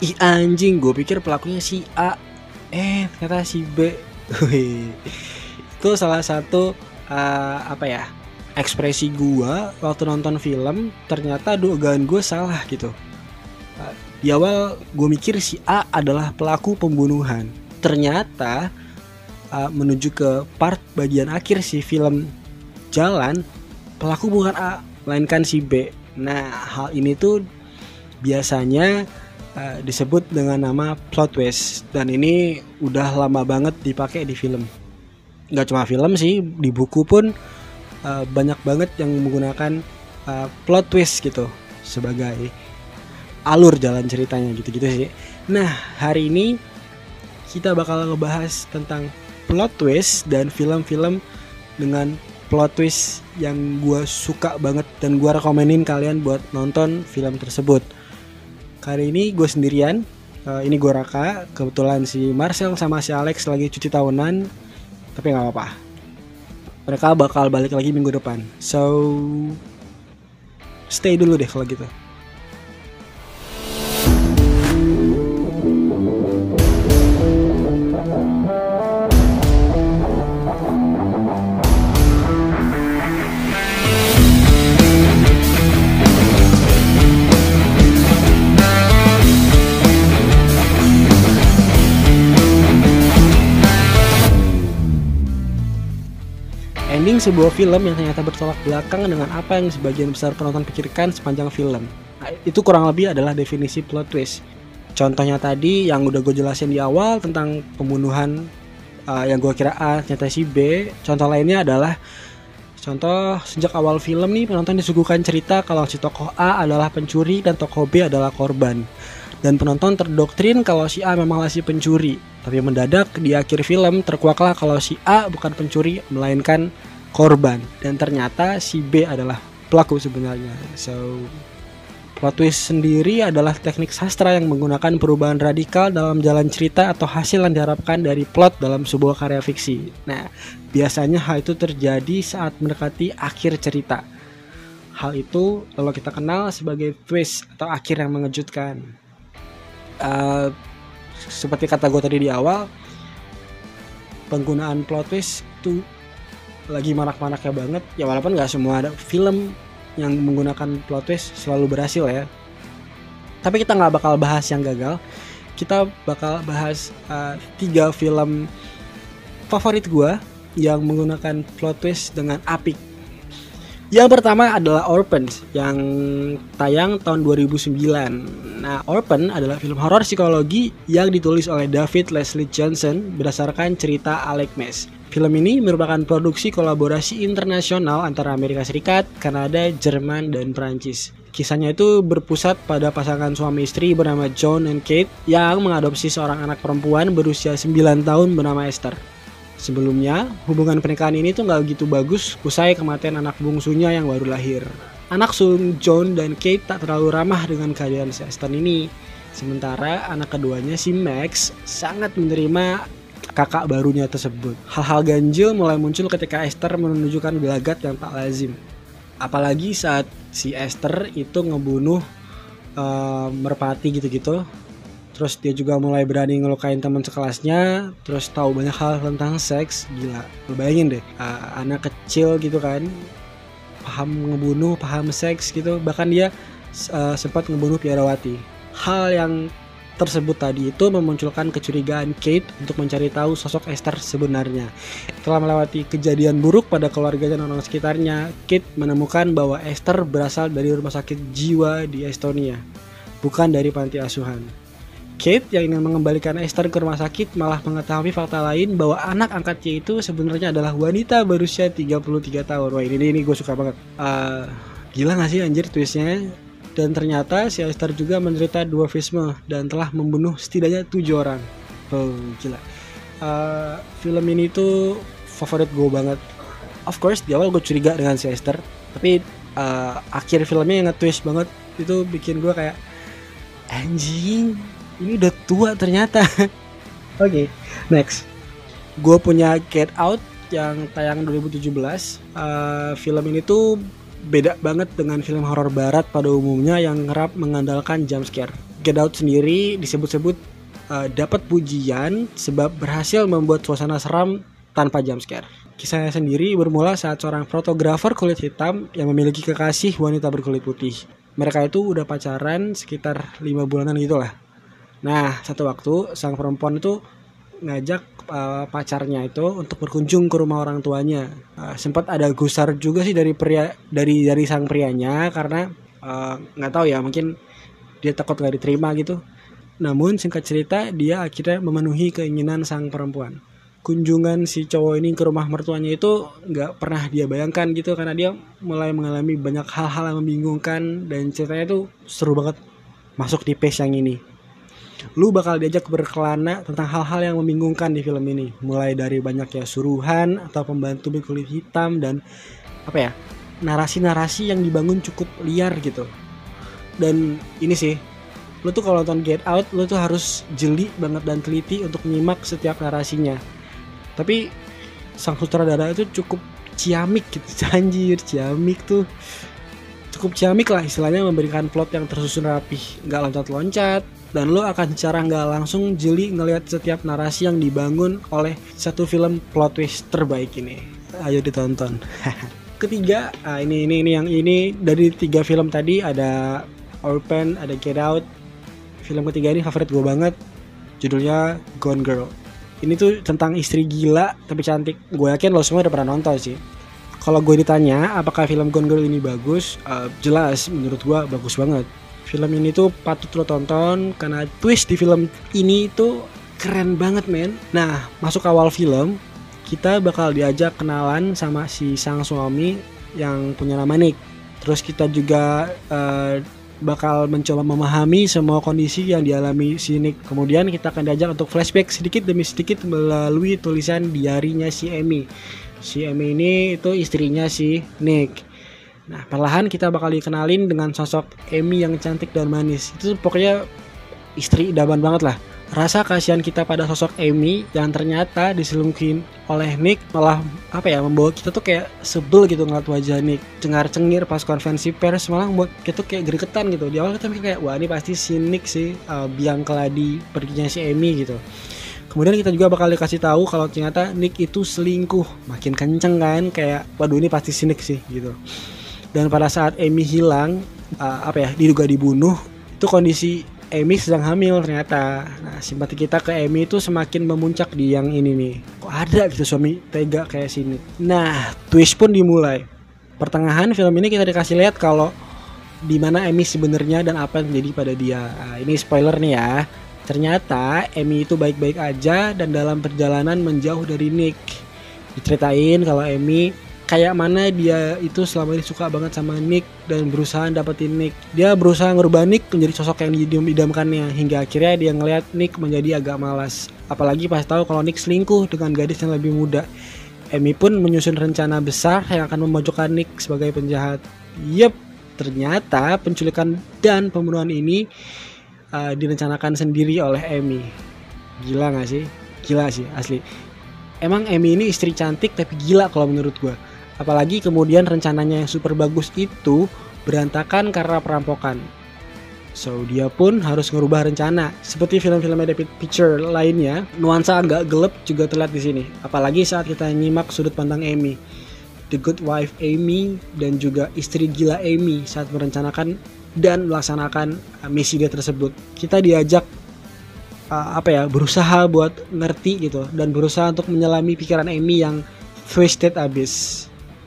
Ih anjing, gue pikir pelakunya si A, ternyata si B. Wih, itu salah satu apa ya, ekspresi gue waktu nonton film. Ternyata dugaan gue salah gitu. Di awal gue mikir si A adalah pelaku pembunuhan. Ternyata menuju ke part bagian akhir si film jalan, pelaku bukan A, melainkan si B. Nah, hal ini tuh biasanya disebut dengan nama plot twist, dan ini udah lama banget dipakai di film. Nggak cuma film sih, di buku pun banyak banget yang menggunakan plot twist gitu sebagai alur jalan ceritanya gitu-gitu sih. Nah, hari ini kita bakal ngebahas tentang plot twist dan film-film dengan plot twist yang gue suka banget dan gue rekomenin kalian buat nonton film tersebut. Kali ini gue sendirian, ini gue Raka. Kebetulan si Marcel sama si Alex lagi cuci tahunan, tapi gak apa-apa, mereka bakal balik lagi minggu depan. So stay dulu deh kalau gitu. Ending sebuah film yang ternyata bertolak belakang dengan apa yang sebagian besar penonton pikirkan sepanjang film. Nah, itu kurang lebih adalah definisi plot twist. Contohnya tadi yang udah gue jelasin di awal tentang pembunuhan, yang gue kira A ternyata si B. Contoh lainnya adalah contoh sejak awal film nih, penonton disuguhkan cerita kalau si tokoh A adalah pencuri dan tokoh B adalah korban. Dan penonton terdoktrin kalau si A memanglah si pencuri. Tapi mendadak di akhir film terkuaklah kalau si A bukan pencuri melainkan korban, dan ternyata si B adalah pelaku sebenarnya. So, plot twist sendiri adalah teknik sastra yang menggunakan perubahan radikal dalam jalan cerita atau hasil yang diharapkan dari plot dalam sebuah karya fiksi. Nah, biasanya hal itu terjadi saat mendekati akhir cerita. Hal itu lalu kita kenal sebagai twist atau akhir yang mengejutkan. Seperti kata gue tadi di awal, penggunaan plot twist itu lagi marak-maraknya banget ya, walaupun nggak semua ada film yang menggunakan plot twist selalu berhasil ya. Tapi kita nggak bakal bahas yang gagal, kita bakal bahas 3 film favorit gue yang menggunakan plot twist dengan apik. Yang pertama adalah Orphans yang tayang tahun 2009. Nah, Orphan adalah film horor psikologi yang ditulis oleh David Leslie Johnson berdasarkan cerita Alec Mace. Film ini merupakan produksi kolaborasi internasional antara Amerika Serikat, Kanada, Jerman, dan Prancis. Kisahnya itu berpusat pada pasangan suami istri bernama John and Kate yang mengadopsi seorang anak perempuan berusia 9 tahun bernama Esther. Sebelumnya, hubungan pernikahan ini tuh gak gitu bagus usai kematian anak bungsunya yang baru lahir. Anak sulung John dan Kate tak terlalu ramah dengan keadaan si Esther ini. Sementara anak keduanya si Max sangat menerima kakak barunya tersebut. Hal-hal ganjil mulai muncul ketika Esther menunjukkan gelagat yang tak lazim. Apalagi saat si Esther itu ngebunuh merpati gitu-gitu. Terus dia juga mulai berani ngelukain teman sekelasnya. Terus tahu banyak hal tentang seks. Gila, lu bayangin deh, anak kecil gitu kan, paham ngebunuh, paham seks gitu. Bahkan dia sempat ngebunuh Piarawati. Hal yang tersebut tadi itu memunculkan kecurigaan Kate untuk mencari tahu sosok Esther sebenarnya. Setelah melewati kejadian buruk pada keluarganya dan orang sekitarnya, Kate menemukan bahwa Esther berasal dari rumah sakit jiwa di Estonia, bukan dari panti asuhan. Kate yang ingin mengembalikan Esther ke rumah sakit malah mengetahui fakta lain bahwa anak angkatnya itu sebenarnya adalah wanita berusia 33 tahun. Wah, ini gue suka banget. Gila gak sih anjir twistnya? Dan ternyata si Esther juga menderita dwarfisme dan telah membunuh setidaknya 7 orang. Oh, gila. Film ini tuh favorit gue banget. Of course di awal gue curiga dengan si Esther, tapi akhir filmnya yang nge-twist banget. Itu bikin gue kayak, anjing, ini udah tua ternyata. Oke, next. Gue punya Get Out yang tayang 2017. Film ini tuh beda banget dengan film horor barat pada umumnya yang kerap mengandalkan jump scare. Get Out sendiri disebut-sebut dapat pujian sebab berhasil membuat suasana seram tanpa jump scare. Kisahnya sendiri bermula saat seorang fotografer kulit hitam yang memiliki kekasih wanita berkulit putih. Mereka itu udah pacaran sekitar 5 bulanan gitu lah. Nah, satu waktu sang perempuan itu ngajak pacarnya itu untuk berkunjung ke rumah orang tuanya. Sempat ada gusar juga sih dari sang prianya karena nggak tahu ya, mungkin dia takut gak diterima gitu. Namun singkat cerita dia akhirnya memenuhi keinginan sang perempuan. Kunjungan si cowok ini ke rumah mertuanya itu nggak pernah dia bayangkan gitu, karena dia mulai mengalami banyak hal-hal yang membingungkan dan ceritanya tuh seru banget masuk di pace yang ini. Lu bakal diajak berkelana tentang hal-hal yang membingungkan di film ini, mulai dari banyaknya suruhan atau pembantu berkulit hitam dan narasi-narasi yang dibangun cukup liar gitu. Dan ini sih, lu tuh kalau nonton Get Out, lu tuh harus jeli banget dan teliti untuk nyimak setiap narasinya. Tapi sang sutradara itu cukup ciamik gitu, anjir, ciamik tuh. Cukup ciamik lah istilahnya, memberikan plot yang tersusun rapih, gak loncat-loncat, dan lo akan secara gak langsung jeli ngelihat setiap narasi yang dibangun oleh satu film plot twist terbaik ini. Ayo ditonton. Ketiga, ini dari 3 film tadi, ada Orphan, ada Get Out. Film ketiga ini favorit gue banget, judulnya Gone Girl. Ini tuh tentang istri gila tapi cantik. Gue yakin lo semua udah pernah nonton sih. Kalau gue ditanya apakah film Gone Girl ini bagus, jelas menurut gue bagus banget. Film ini tuh patut lo tonton karena twist di film ini tuh keren banget men. Nah, masuk awal film kita bakal diajak kenalan sama si sang suami yang punya nama Nick. Terus kita juga bakal mencoba memahami semua kondisi yang dialami si Nick. Kemudian kita akan diajak untuk flashback sedikit demi sedikit melalui tulisan diarinya si Amy. Si Amy ini itu istrinya si Nick. Nah, perlahan kita bakal dikenalin dengan sosok Amy yang cantik dan manis. Itu pokoknya istri idaman banget lah. Rasa kasihan kita pada sosok Amy yang ternyata diselingkuhin oleh Nick malah membawa kita tuh kayak sebel gitu ngeliat wajah Nick cengar-cengir pas konferensi pers, malah buat kita tuh kayak gregetan gitu. Di awal kita mikir kayak wah ini pasti si Nick sih biang keladi perginya si Amy gitu. Kemudian kita juga bakal dikasih tahu kalau ternyata Nick itu selingkuh, makin kenceng kan, kayak waduh ini pasti si Nick sih gitu. Dan pada saat Amy hilang, diduga dibunuh, itu kondisi Amy sedang hamil ternyata. Nah, simpati kita ke Amy itu semakin memuncak di yang ini nih. Kok ada gitu suami tega kayak sini. Nah, twist pun dimulai. Pertengahan film ini kita dikasih lihat kalau di mana Amy sebenarnya dan apa yang terjadi pada dia. Nah, ini spoiler nih ya. Ternyata Amy itu baik-baik aja dan dalam perjalanan menjauh dari Nick. Diceritain kalau Amy kayak mana dia itu selama ini suka banget sama Nick dan berusaha dapetin Nick. Dia berusaha ngerubah Nick menjadi sosok yang diidamkannya hingga akhirnya dia ngelihat Nick menjadi agak malas. Apalagi pas tahu kalau Nick selingkuh dengan gadis yang lebih muda. Amy pun menyusun rencana besar yang akan memojokkan Nick sebagai penjahat. Yep, ternyata penculikan dan pembunuhan ini direncanakan sendiri oleh Amy. Gila gak sih? Gila sih asli. Emang Amy ini istri cantik tapi gila kalau menurut gue. Apalagi kemudian rencananya yang super bagus itu berantakan karena perampokan. So dia pun harus ngerubah rencana. Seperti film-film David Fincher lainnya, nuansa agak gelap juga terlihat di sini. Apalagi saat kita nyimak sudut pandang Amy, The Good Wife Amy dan juga istri gila Amy saat merencanakan dan melaksanakan misi dia tersebut. Kita diajak berusaha buat ngerti gitu dan berusaha untuk menyelami pikiran Amy yang twisted abis.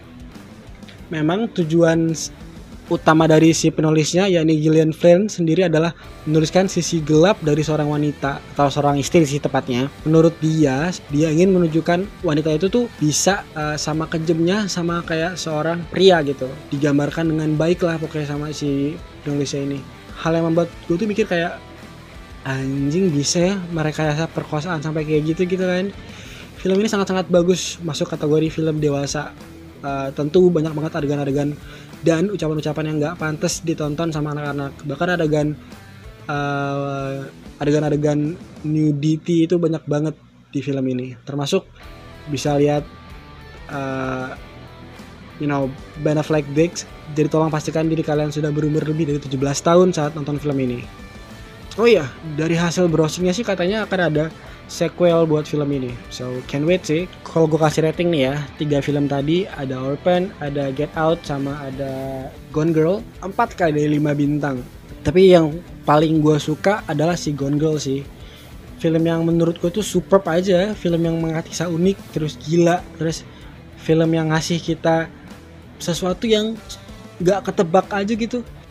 Memang tujuan utama dari si penulisnya yakni Gillian Flynn sendiri adalah menuliskan sisi gelap dari seorang wanita atau seorang istri sih tepatnya. Menurut dia ingin menunjukkan wanita itu tuh bisa sama kejamnya sama kayak seorang pria gitu. Digambarkan dengan baik lah pokoknya sama si penulisnya ini. Hal yang membuat gue tuh mikir kayak anjing bisa ya merekayasa perkosaan sampai kayak gitu kan. Film ini sangat-sangat bagus masuk kategori film dewasa. Tentu banyak banget adegan-adegan dan ucapan-ucapan yang gak pantas ditonton sama anak-anak. Bahkan adegan-adegan nudity itu banyak banget di film ini. Termasuk bisa lihat Ben Affleck Dicks. Jadi tolong pastikan diri kalian sudah berumur lebih dari 17 tahun saat nonton film ini. Oh iya, dari hasil browsingnya sih katanya akan ada sequel buat film ini. So can't wait sih. Kalau gue kasih rating nih ya, 3 film tadi ada Orphan, ada Get Out, sama ada Gone Girl, 4 kali dari 5 bintang. Tapi yang paling gue suka adalah si Gone Girl sih. Film yang menurut gue tuh superb aja, film yang mengatisa unik, terus gila, terus film yang ngasih kita sesuatu yang gak ketebak aja gitu.